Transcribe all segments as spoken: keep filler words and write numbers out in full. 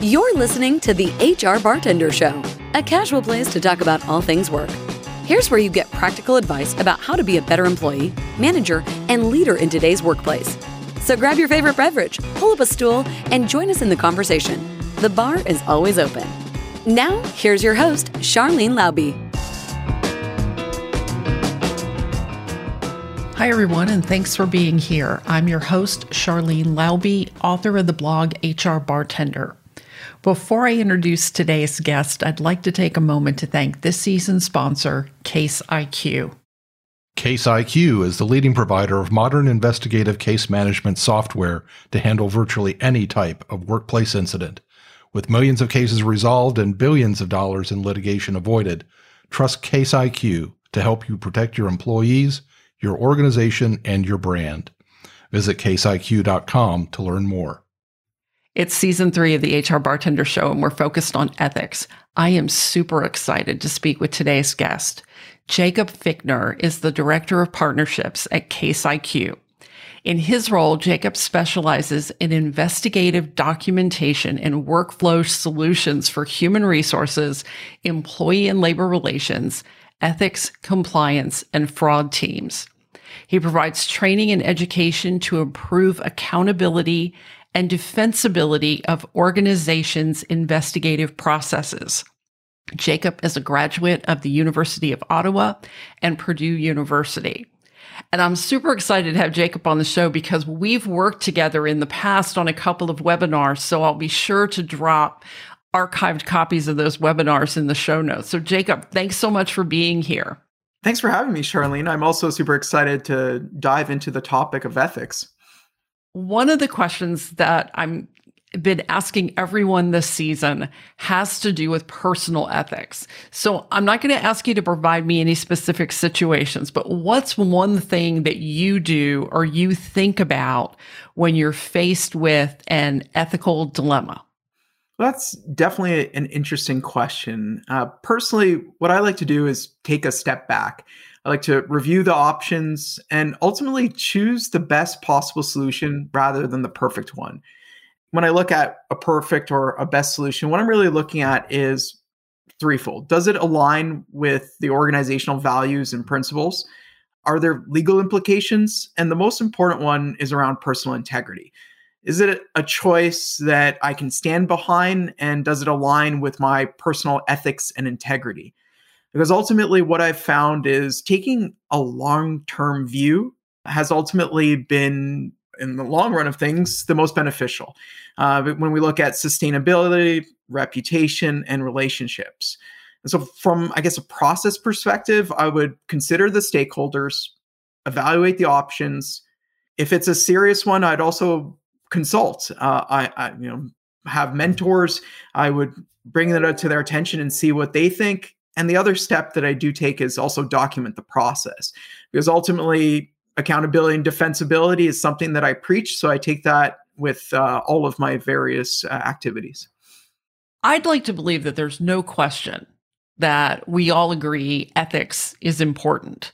You're listening to the H R Bartender Show, a casual place to talk about all things work. Here's where you get practical advice about how to be a better employee, manager, and leader in today's workplace. So grab your favorite beverage, pull up a stool, and join us in the conversation. The bar is always open. Now, here's your host, Charlene Laube. Hi, everyone, and thanks for being here. I'm your host, Charlene Laube, author of the blog H R Bartender. Before I introduce today's guest, I'd like to take a moment to thank this season's sponsor, Case I Q. Case I Q is the leading provider of modern investigative case management software to handle virtually any type of workplace incident. With millions of cases resolved and billions of dollars in litigation avoided, trust Case I Q to help you protect your employees, your organization, and your brand. Visit case I Q dot com to learn more. It's season three of the H R Bartender Show, and we're focused on ethics. I am super excited to speak with today's guest. Jacob Fichtner is the Director of Partnerships at Case I Q. In his role, Jacob specializes in investigative documentation and workflow solutions for human resources, employee and labor relations, ethics, compliance, and fraud teams. He provides training and education to improve accountability and defensibility of organizations' investigative processes. Jacob is a graduate of the University of Ottawa and Purdue University. And I'm super excited to have Jacob on the show because we've worked together in the past on a couple of webinars, so I'll be sure to drop archived copies of those webinars in the show notes. So Jacob, thanks so much for being here. Thanks for having me, Charlene. I'm also super excited to dive into the topic of ethics. One of the questions that I'm been asking everyone this season has to do with personal ethics. So I'm not going to ask you to provide me any specific situations, but what's one thing that you do or you think about when you're faced with an ethical dilemma? That's definitely an interesting question. Uh, personally, what I like to do is take a step back. I like to review the options and ultimately choose the best possible solution rather than the perfect one. When I look at a perfect or a best solution, what I'm really looking at is threefold. Does it align with the organizational values and principles? Are there legal implications? And the most important one is around personal integrity. Is it a choice that I can stand behind, and does it align with my personal ethics and integrity? Because ultimately what I've found is taking a long-term view has ultimately been, in the long run of things, the most beneficial. Uh, but when we look at sustainability, reputation, and relationships. And so from, I guess, a process perspective, I would consider the stakeholders, evaluate the options. If it's a serious one, I'd also consult. Uh, I, I, you know, have mentors. I would bring that to their attention and see what they think. And the other step that I do take is also document the process, because ultimately accountability and defensibility is something that I preach. So I take that with uh, all of my various uh, activities. I'd like to believe that there's no question that we all agree ethics is important.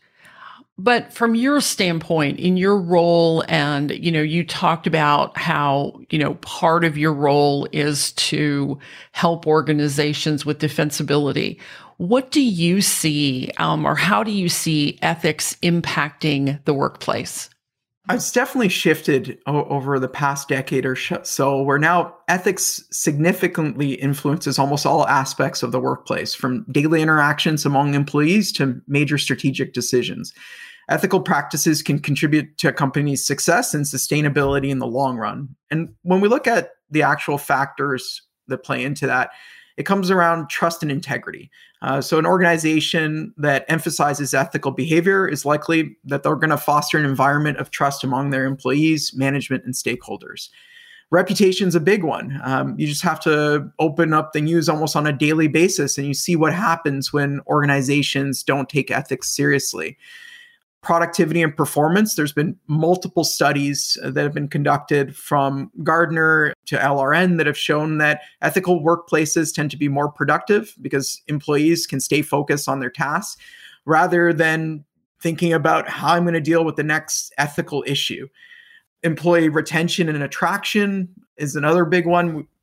But from your standpoint, in your role, and, you know, you talked about how, you know, part of your role is to help organizations with defensibility. What do you see, um, or how do you see ethics impacting the workplace? It's definitely shifted o- over the past decade or so, where now ethics significantly influences almost all aspects of the workplace, from daily interactions among employees to major strategic decisions. Ethical practices can contribute to a company's success and sustainability in the long run. And when we look at the actual factors that play into that, it comes around trust and integrity. Uh, so an organization that emphasizes ethical behavior is likely that they're going to foster an environment of trust among their employees, management, and stakeholders. Reputation is a big one. Um, you just have to open up the news almost on a daily basis, and you see what happens when organizations don't take ethics seriously. Productivity and performance, there's been multiple studies that have been conducted from Gardner to L R N that have shown that ethical workplaces tend to be more productive because employees can stay focused on their tasks rather than thinking about how I'm going to deal with the next ethical issue. Employee retention and attraction is another big one.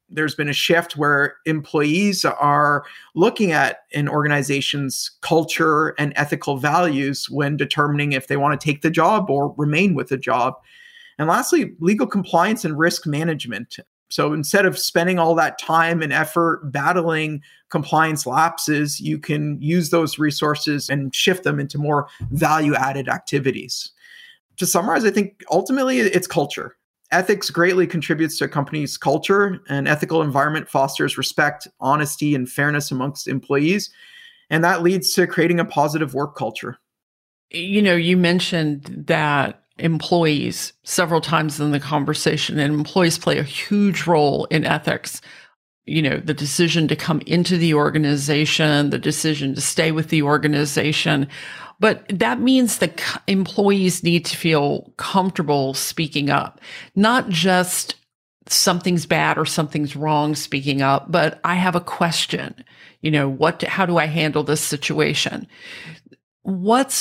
there's been a shift where employees are looking at an organization's culture and ethical values when determining if they want to take the job or remain with the job. And lastly, legal compliance and risk management. So instead of spending all that time and effort battling compliance lapses, you can use those resources and shift them into more value-added activities. To summarize, I think ultimately it's culture. Ethics greatly contributes to a company's culture. An ethical environment fosters respect, honesty, and fairness amongst employees. And that leads to creating a positive work culture. You know, you mentioned that employees several times in the conversation, and employees play a huge role in ethics. You know, the decision to come into the organization, the decision to stay with the organization. But that means that employees need to feel comfortable speaking up, not just something's bad or something's wrong speaking up, but I have a question. You know, what, how do I handle this situation? What's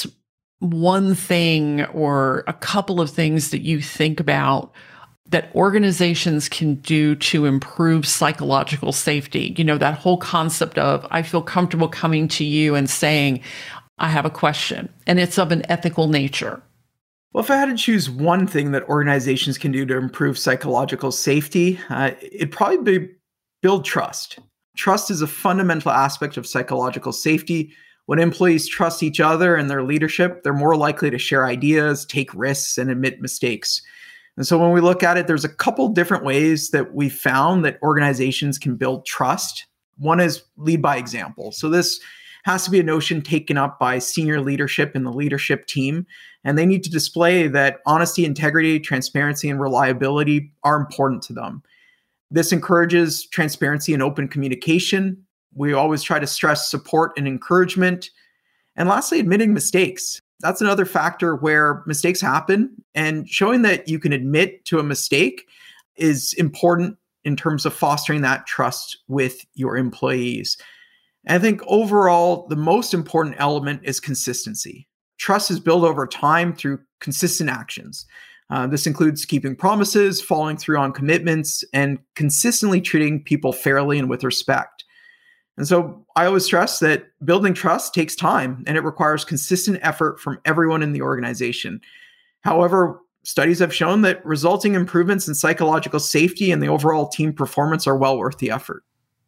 one thing or a couple of things that you think about that organizations can do to improve psychological safety? You know, that whole concept of, I feel comfortable coming to you and saying, I have a question, and it's of an ethical nature. Well, if I had to choose one thing that organizations can do to improve psychological safety, uh, it'd probably be build trust. Trust is a fundamental aspect of psychological safety. When employees trust each other and their leadership, they're more likely to share ideas, take risks, and admit mistakes. And so when we look at it, there's a couple different ways that we found that organizations can build trust. One is lead by example. So this has to be a notion taken up by senior leadership in the leadership team. And they need to display that honesty, integrity, transparency, and reliability are important to them. This encourages transparency and open communication. We always try to stress support and encouragement. And lastly, admitting mistakes. That's another factor where mistakes happen, and showing that you can admit to a mistake is important in terms of fostering that trust with your employees. And I think overall, the most important element is consistency. Trust is built over time through consistent actions. Uh, this includes keeping promises, following through on commitments, and consistently treating people fairly and with respect. And so I always stress that building trust takes time, and it requires consistent effort from everyone in the organization. However, studies have shown that resulting improvements in psychological safety and the overall team performance are well worth the effort.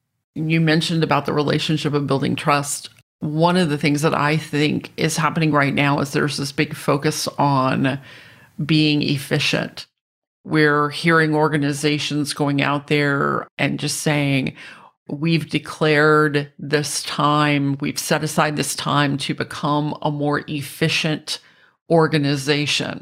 You mentioned about the relationship of building trust. One of the things that I think is happening right now is there's this big focus on being efficient. We're hearing organizations going out there and just saying, we've declared this time, we've set aside this time to become a more efficient organization.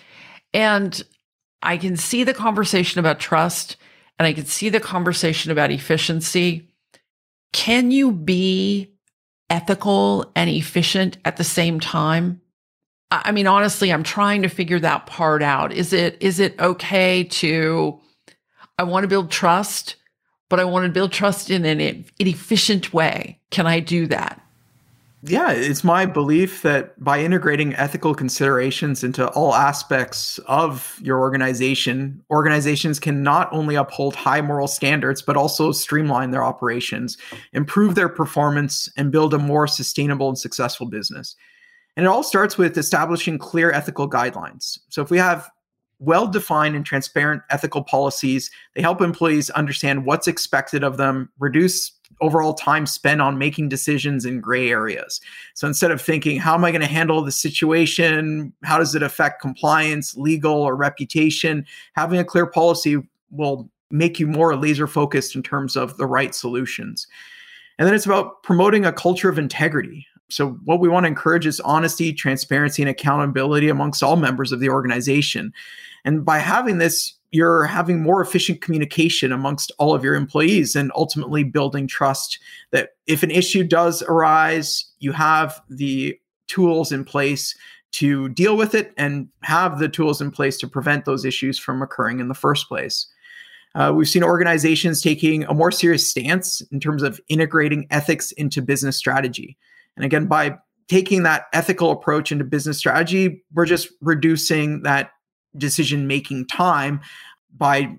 And I can see the conversation about trust, and I can see the conversation about efficiency. Can you be ethical and efficient at the same time? I mean, honestly, I'm trying to figure that part out. Is it, is it okay to, I want to build trust, but I want to build trust in an, an efficient way. Can I do that? Yeah, it's my belief that by integrating ethical considerations into all aspects of your organization, organizations can not only uphold high moral standards, but also streamline their operations, improve their performance, and build a more sustainable and successful business. And it all starts with establishing clear ethical guidelines. So if we have well-defined and transparent ethical policies, they help employees understand what's expected of them, reduce overall time spent on making decisions in gray areas. So instead of thinking, how am I going to handle the situation? How does it affect compliance, legal, or reputation? Having a clear policy will make you more laser focused in terms of the right solutions. And then it's about promoting a culture of integrity. So what we want to encourage is honesty, transparency, and accountability amongst all members of the organization. And by having this, you're having more efficient communication amongst all of your employees and ultimately building trust that if an issue does arise, you have the tools in place to deal with it and have the tools in place to prevent those issues from occurring in the first place. Uh, we've seen organizations taking a more serious stance in terms of integrating ethics into business strategy. And again, by taking that ethical approach into business strategy, we're just reducing that decision-making time by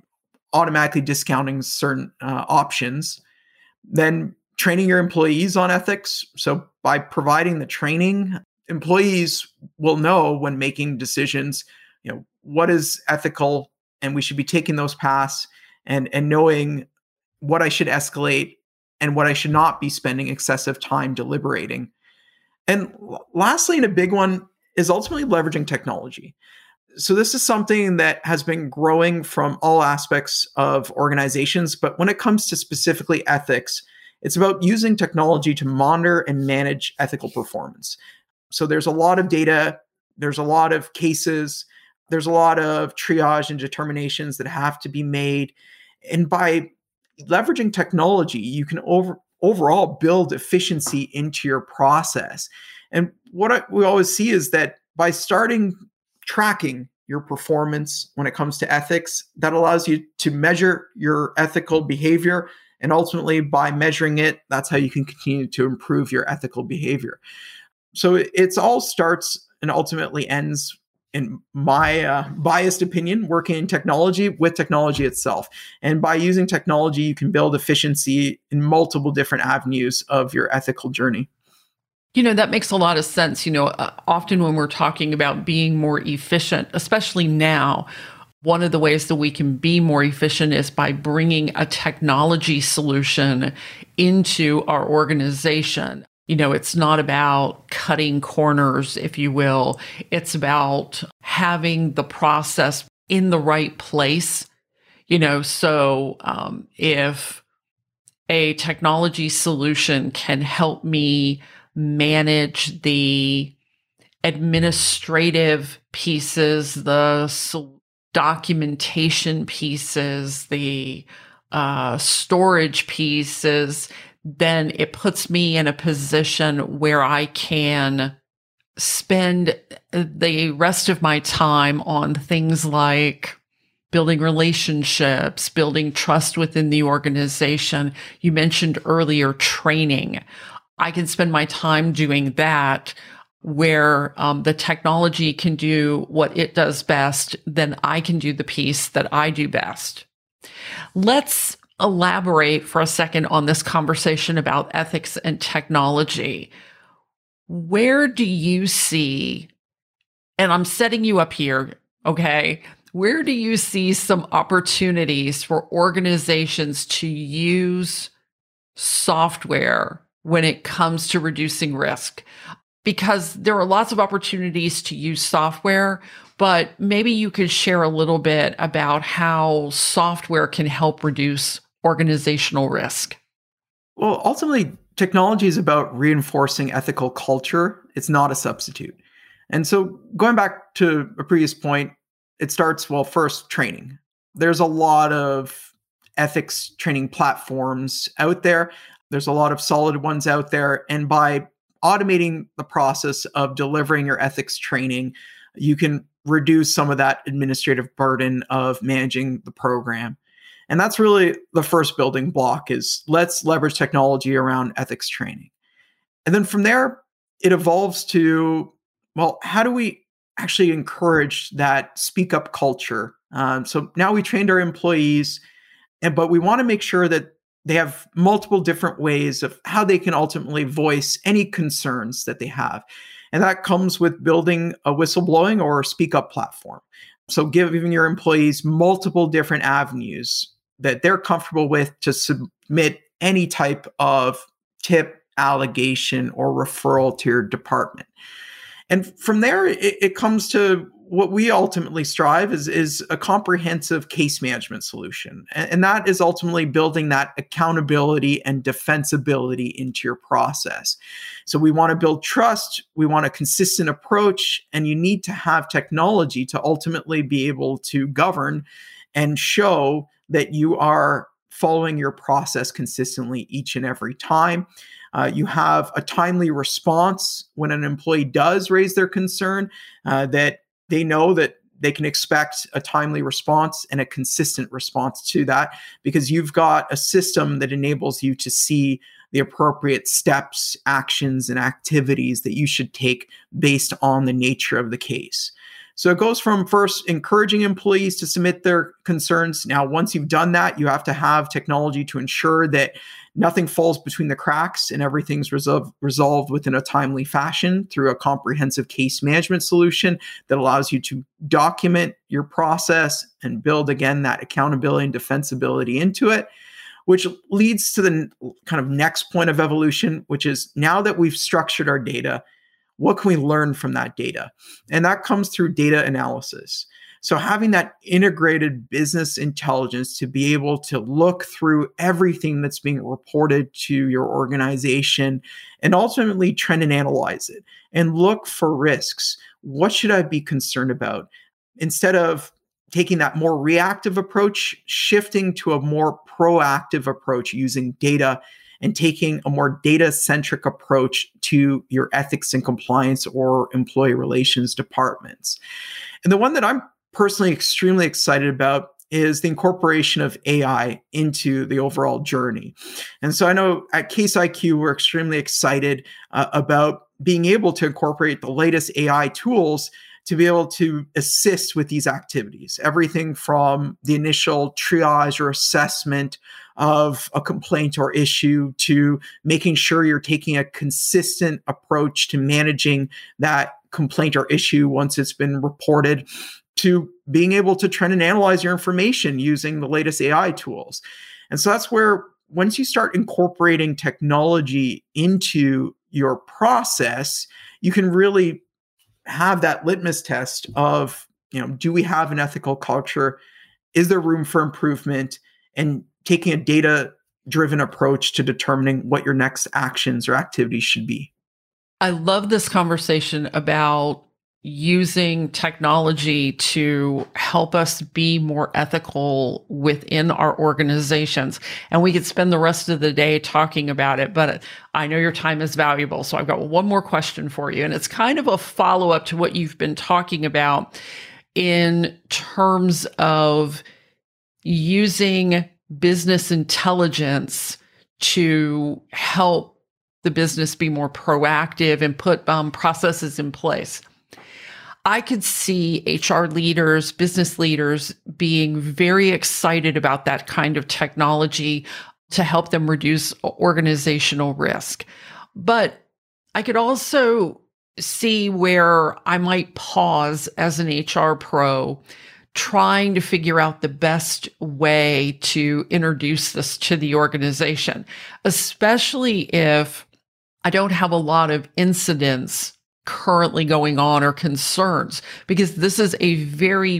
automatically discounting certain uh, options. Then training your employees on ethics. So by providing the training, employees will know when making decisions, you know, what is ethical, and we should be taking those paths, and, and knowing what I should escalate and what I should not be spending excessive time deliberating. And lastly, and a big one, is ultimately leveraging technology. So this is something that has been growing from all aspects of organizations, but when it comes to specifically ethics, it's about using technology to monitor and manage ethical performance. So there's a lot of data, there's a lot of cases, there's a lot of triage and determinations that have to be made. And by leveraging technology, you can over, overall build efficiency into your process. And what I, we always see is that by starting tracking your performance when it comes to ethics, that allows you to measure your ethical behavior. And ultimately, by measuring it, that's how you can continue to improve your ethical behavior. So it it's all starts and ultimately ends, in my uh, biased opinion, working in technology with technology itself. And by using technology, you can build efficiency in multiple different avenues of your ethical journey. You know, that makes a lot of sense. You know, uh, often when we're talking about being more efficient, especially now, one of the ways that we can be more efficient is by bringing a technology solution into our organization. You know, it's not about cutting corners, if you will. It's about having the process in the right place. You know, so um, if a technology solution can help me manage the administrative pieces, the documentation pieces, the uh, storage pieces, then it puts me in a position where I can spend the rest of my time on things like building relationships, building trust within the organization. You mentioned earlier training. I can spend my time doing that, where um, the technology can do what it does best, then I can do the piece that I do best. Let's elaborate for a second on this conversation about ethics and technology. Where do you see, and I'm setting you up here, okay, where do you see some opportunities for organizations to use software when it comes to reducing risk? Because there are lots of opportunities to use software, but maybe you could share a little bit about how software can help reduce organizational risk. Well, ultimately, technology is about reinforcing ethical culture. It's not a substitute. And so going back to a previous point, it starts, well, first, training. There's a lot of ethics training platforms out there. There's a lot of solid ones out there. And by automating the process of delivering your ethics training, you can reduce some of that administrative burden of managing the program. And that's really the first building block, is let's leverage technology around ethics training. And then from there, it evolves to, well, how do we actually encourage that speak up culture? Um, so now we trained our employees, and but we want to make sure that they have multiple different ways of how they can ultimately voice any concerns that they have. And that comes with building a whistleblowing or speak up platform. So giving your employees multiple different avenues that they're comfortable with to submit any type of tip, allegation, or referral to your department. And from there, it, it comes to what we ultimately strive is, is a comprehensive case management solution. And, and that is ultimately building that accountability and defensibility into your process. So we want to build trust. We want a consistent approach, and you need to have technology to ultimately be able to govern and show that you are following your process consistently each and every time. Uh, you have a timely response when an employee does raise their concern, uh, that they know that they can expect a timely response and a consistent response to that, because you've got a system that enables you to see the appropriate steps, actions, and activities that you should take based on the nature of the case. So it goes from first encouraging employees to submit their concerns. Now, once you've done that, you have to have technology to ensure that nothing falls between the cracks and everything's resol- resolved within a timely fashion through a comprehensive case management solution that allows you to document your process and build, again, that accountability and defensibility into it, which leads to the kind of next point of evolution, which is now that we've structured our data, what can we learn from that data? And that comes through data analysis. So having that integrated business intelligence to be able to look through everything that's being reported to your organization and ultimately trend and analyze it and look for risks. What should I be concerned about? Instead of taking that more reactive approach, shifting to a more proactive approach using data and taking a more data-centric approach to your ethics and compliance or employee relations departments. And the one that I'm personally extremely excited about is the incorporation of A I into the overall journey. And so I know at Case I Q, we're extremely excited uh, about being able to incorporate the latest A I tools to be able to assist with these activities. Everything from the initial triage or assessment of a complaint or issue to making sure you're taking a consistent approach to managing that complaint or issue once it's been reported, to being able to trend and analyze your information using the latest A I tools. And so that's where once you start incorporating technology into your process, you can really have that litmus test of, you know, do we have an ethical culture? Is there room for improvement? And taking a data-driven approach to determining what your next actions or activities should be. I love this conversation about using technology to help us be more ethical within our organizations. And we could spend the rest of the day talking about it, but I know your time is valuable. So I've got one more question for you. And it's kind of a follow-up to what you've been talking about in terms of using business intelligence to help the business be more proactive and put um, processes in place. I could see H R leaders, business leaders being very excited about that kind of technology to help them reduce organizational risk. But I could also see where I might pause as an H R pro trying to figure out the best way to introduce this to the organization, especially if I don't have a lot of incidents currently going on or concerns, because this is a very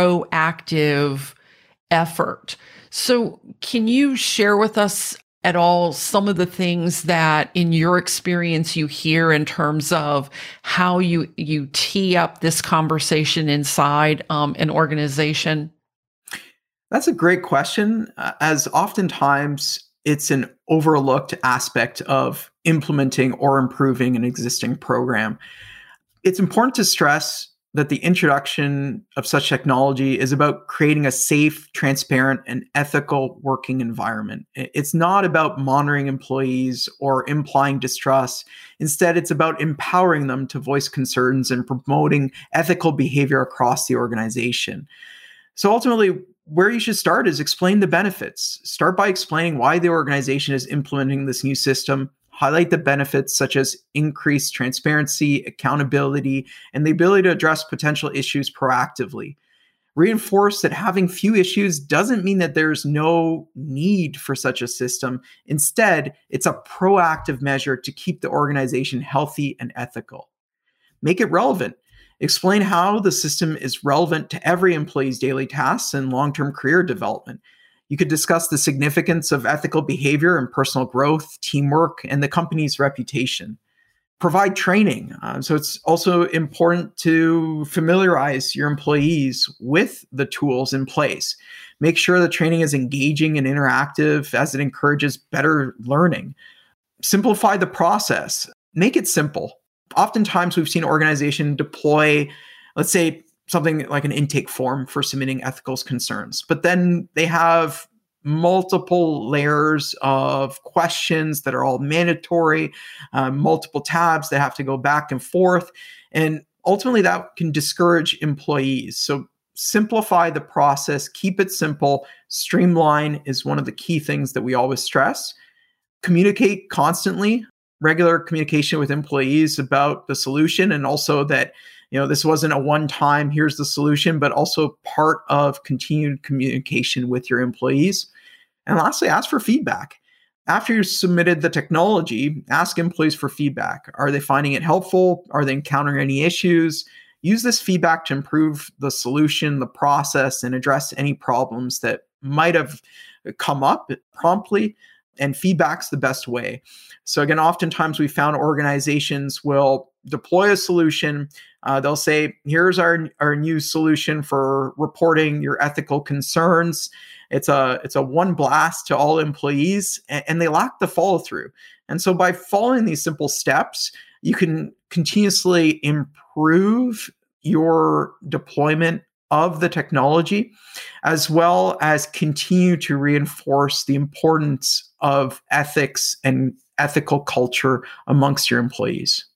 proactive effort. So can you share with us at all some of the things that in your experience you hear in terms of how you you tee up this conversation inside um, an organization? That's a great question, uh, as oftentimes it's an overlooked aspect of implementing or improving an existing program. It's important to stress that the introduction of such technology is about creating a safe, transparent, and ethical working environment. It's not about monitoring employees or implying distrust. Instead, it's about empowering them to voice concerns and promoting ethical behavior across the organization. So ultimately, where you should start is explain the benefits. Start by explaining why the organization is implementing this new system. Highlight the benefits such as increased transparency, accountability, and the ability to address potential issues proactively. Reinforce that having few issues doesn't mean that there's no need for such a system. Instead, it's a proactive measure to keep the organization healthy and ethical. Make it relevant. Explain how the system is relevant to every employee's daily tasks and long-term career development. You could discuss the significance of ethical behavior and personal growth, teamwork, and the company's reputation. Provide training. Uh, so it's also important to familiarize your employees with the tools in place. Make sure the training is engaging and interactive as it encourages better learning. Simplify the process. Make it simple. Oftentimes we've seen organizations deploy, let's say, something like an intake form for submitting ethical concerns, but then they have multiple layers of questions that are all mandatory, uh, multiple tabs that have to go back and forth. And ultimately that can discourage employees. So simplify the process, keep it simple. Streamline is one of the key things that we always stress. Communicate constantly, regular communication with employees about the solution, and also that, you know, this wasn't a one-time, here's the solution, but also part of continued communication with your employees. And lastly, ask for feedback. After you've submitted the technology, ask employees for feedback. Are they finding it helpful? Are they encountering any issues? Use this feedback to improve the solution, the process, and address any problems that might have come up promptly. And feedback's the best way. So again, oftentimes we found organizations will deploy a solution. Uh, they'll say, here's our, our new solution for reporting your ethical concerns. It's a, it's a one blast to all employees, and, and they lack the follow through. And so by following these simple steps, you can continuously improve your deployment of the technology, as well as continue to reinforce the importance of ethics and ethical culture amongst your employees.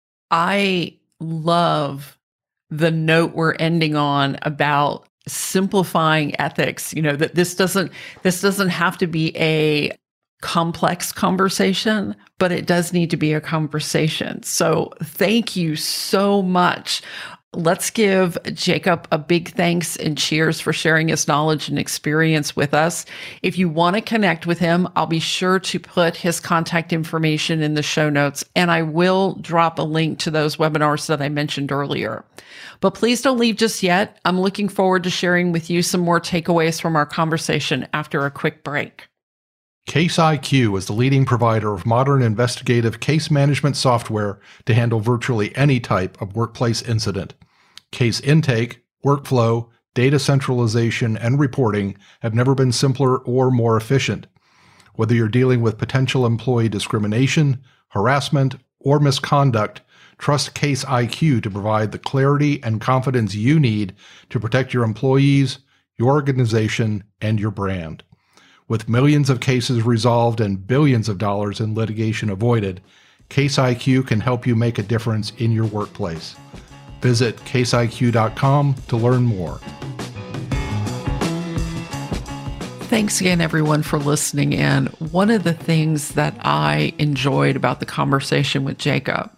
I love the note we're ending on about simplifying ethics. You know, that this doesn't this doesn't have to be a complex conversation, but it does need to be a conversation. So thank you so much. Let's give Jacob a big thanks and cheers for sharing his knowledge and experience with us. If you want to connect with him, I'll be sure to put his contact information in the show notes, and I will drop a link to those webinars that I mentioned earlier. But please don't leave just yet. I'm looking forward to sharing with you some more takeaways from our conversation after a quick break. Case I Q is the leading provider of modern investigative case management software to handle virtually any type of workplace incident. Case intake, workflow, data centralization, and reporting have never been simpler or more efficient. Whether you're dealing with potential employee discrimination, harassment, or misconduct, trust Case I Q to provide the clarity and confidence you need to protect your employees, your organization, and your brand. With millions of cases resolved and billions of dollars in litigation avoided, Case I Q can help you make a difference in your workplace. Visit case I Q dot com to learn more. Thanks again, everyone, for listening in. One of the things that I enjoyed about the conversation with Jacob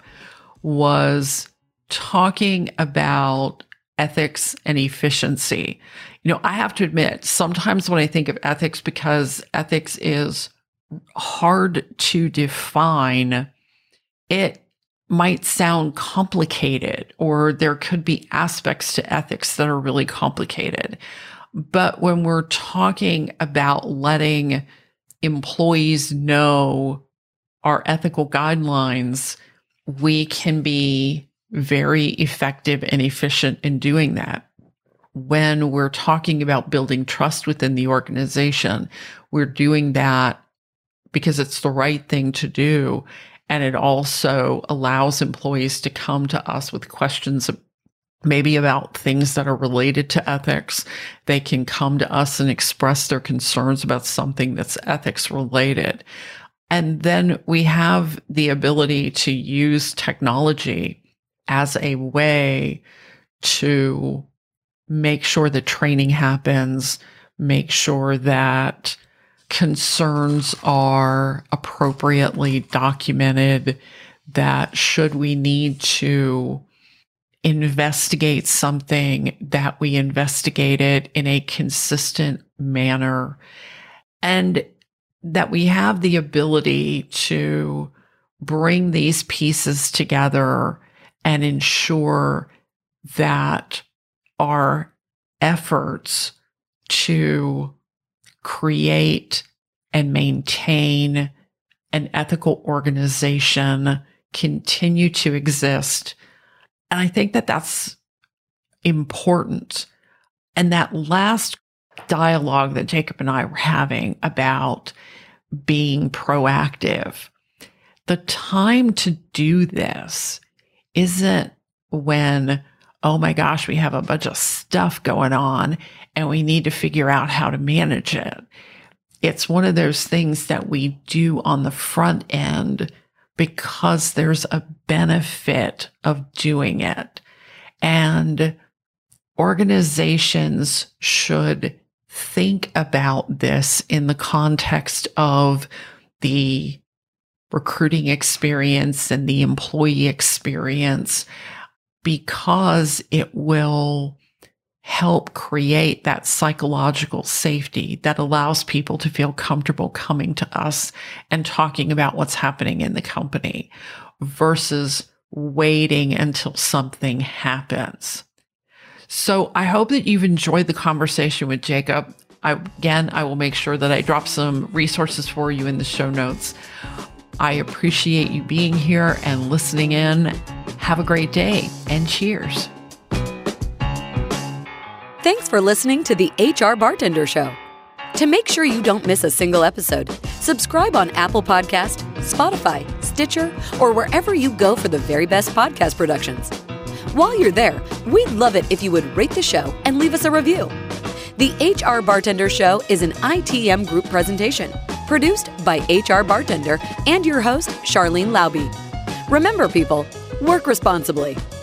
was talking about ethics and efficiency. You know, I have to admit, sometimes when I think of ethics, because ethics is hard to define, it might sound complicated, or there could be aspects to ethics that are really complicated. But when we're talking about letting employees know our ethical guidelines, we can be very effective and efficient in doing that. When we're talking about building trust within the organization, we're doing that because it's the right thing to do. And it also allows employees to come to us with questions maybe about things that are related to ethics. They can come to us and express their concerns about something that's ethics related. And then we have the ability to use technology as a way to make sure that training happens, make sure that concerns are appropriately documented, that should we need to investigate something, that we investigate it in a consistent manner, and that we have the ability to bring these pieces together and ensure that our efforts to create and maintain an ethical organization continue to exist. And I think that that's important. And that last dialogue that Jacob and I were having about being proactive, the time to do this isn't when, oh my gosh, we have a bunch of stuff going on and we need to figure out how to manage it. It's one of those things that we do on the front end because there's a benefit of doing it. And organizations should think about this in the context of the recruiting experience and the employee experience, because it will help create that psychological safety that allows people to feel comfortable coming to us and talking about what's happening in the company versus waiting until something happens. So I hope that you've enjoyed the conversation with Jacob. I, again, I will make sure that I drop some resources for you in the show notes. I appreciate you being here and listening in. Have a great day and cheers. Thanks for listening to the H R Bartender Show. To make sure you don't miss a single episode, subscribe on Apple Podcast, Spotify, Stitcher, or wherever you go for the very best podcast productions. While you're there, we'd love it if you would rate the show and leave us a review. The H R Bartender Show is an I T M Group presentation, produced by H R Bartender and your host, Charlene Laube. Remember, people, work responsibly.